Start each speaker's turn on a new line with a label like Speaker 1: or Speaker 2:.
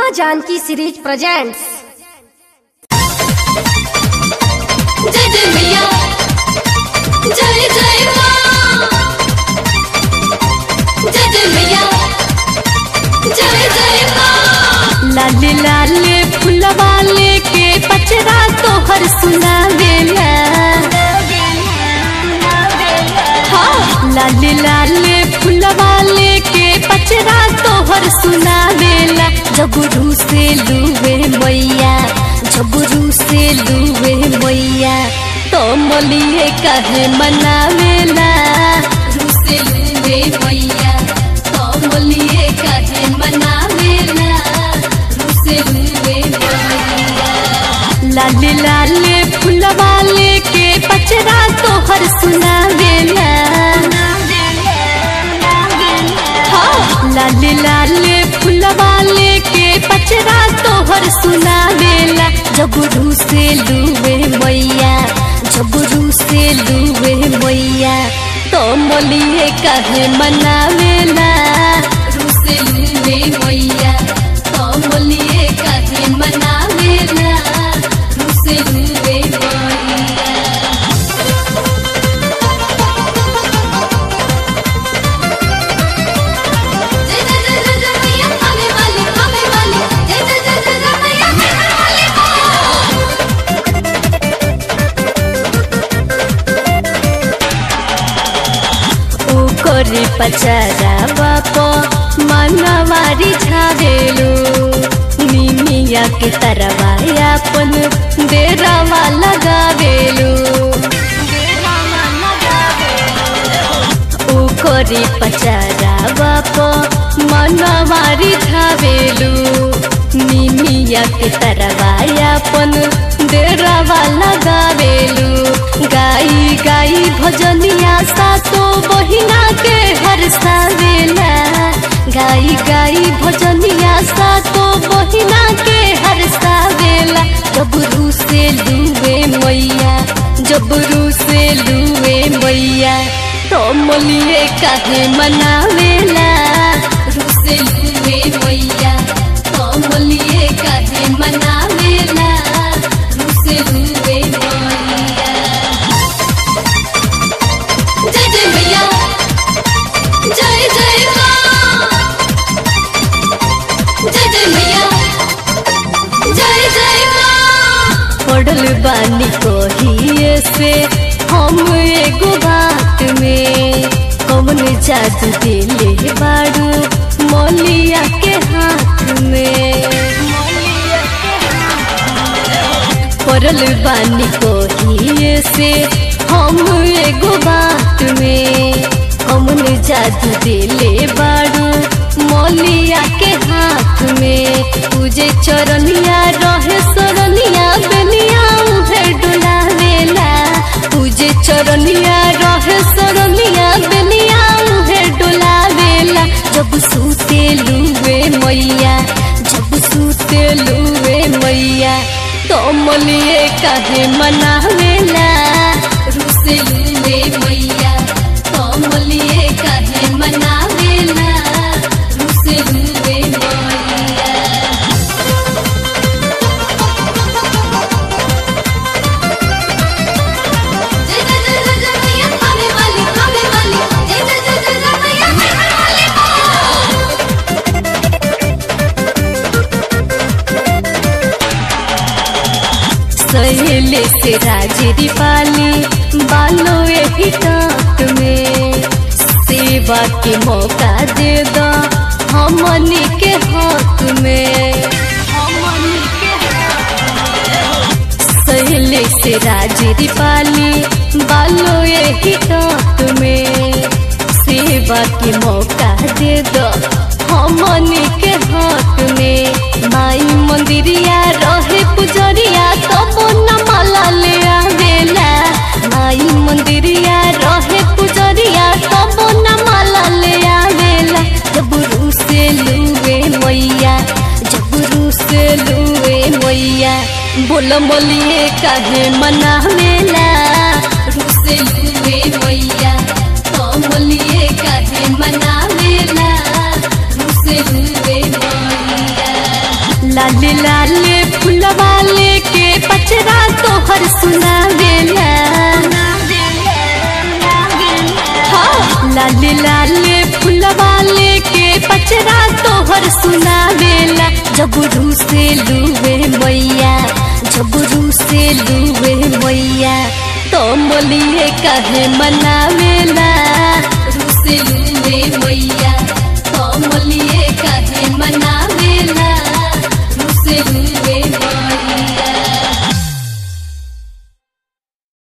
Speaker 1: माँ Janaki series presents.
Speaker 2: जय जय मैया, जय जय माँ, जय जय मैया, जय जय माँ।
Speaker 3: लाले लाले फुलवा लेके पचरा तोहर सुनावेला। हाँ, लाले लाले फुलवा लेके पचरा तोहर सुनावेला। जबरू से लुवे मैया, जबरू से लुवे मैया, तो मलिए कहे मनावेला।
Speaker 2: रू से लुवे मैया, तो मलिए कहे मनावेला। रू से लुवे मैया।
Speaker 3: लाले लाले फुलवा लेके पचरा तोहर सुनावेला। हाँ, लाले लाले फुलवा लेके पचरा तोहर सुनावेला। जबरू से लुवे मैया, जबरू से लुवे मैया, तो मलिए कहे मनावेला।
Speaker 2: रू से लुवे मैया, तो मलिए कहे मनावेला। रू से लुवे मैया। जय जय जय जय जय मैया खाने वाली, खाने वाली। जय जय जय जय जय मैया खाने वाली।
Speaker 3: ओकरे पचरा बापो मनवारी छावेलू। निमिया के तरवाया अपन डेरावा लगावेलू। ओकरे पचरा बापो मनवारी छावेलू। निमिया के तरवाया अपन डेरावा लगावेलू। गाई गाई भजनिया सातो बहिना के हरसावेला। गाई गाई भजनिया सातो बहिना के हरसावेला। जबरू से लुवे मैया, जबरू से लुवे मैया, तो मलिए काहे मनावेला।
Speaker 2: रू से लुवे मैया, तो मलिए काहे मनावेला। रू से लुवे मैया। जय जय मैया, जय जय माँ, जय जय मैया, जय जय माँ।
Speaker 3: पढ़ल बानी कहिए से हम एगो बात में, कौन जादू दिले बारू मलिया के हाथ में। पढ़ल बानी कहिए से हम एगो बात में, कौन जादू दिले बारू मलिया के हाथ में। तुझे चरनिया रहे सरनिया बेनिया उहे डोलावेला। तुझे चरनिया रहे सरनिया बेनिया उहे डोलावेला। जब सूते लुवे मैया, जब सूते लुवे मैया, तो मलिए काहे मनावेला।
Speaker 2: रू से लुवे मैया, तो मलिए काहे मनावेला। रू से लुवे मैया। जय जय जय जय जय मैया खाने वाली, खाने वाली। जय जय जय जय जय मैया खाने वाली।
Speaker 3: सहेले से राजरी पाली बालो एही टाट में। सेवा के मौका दे दो हमनी के हाथ में। सहेले से राजरी पाली बालो एही टाट में। सेवा के मौका दे दो हमनी के हाथ में। माई मंदिरिया रहे पुजरिया तब न माला ले आवेला। माई मंदिरिया रहे पुजरिया तब न माला ले आवेला। जबरू से लुवे मैया, जबरू से लुवे मैया, बोल मलिए काहे मनावेला।
Speaker 2: रू से लुवे मैया, तो मलिए काहे मनावेला। रू से लुवे मैया।
Speaker 3: लाले लाले फुलवा लेके पचरा तोहर सुनावेला हाँ लाले लाले फुलवा लेके पचरा तोहर सुनावेला जबरू से लुवे मैया जबरू से लुवे मैया तो मोलिए कहे मनावेला रू से लुवे मैया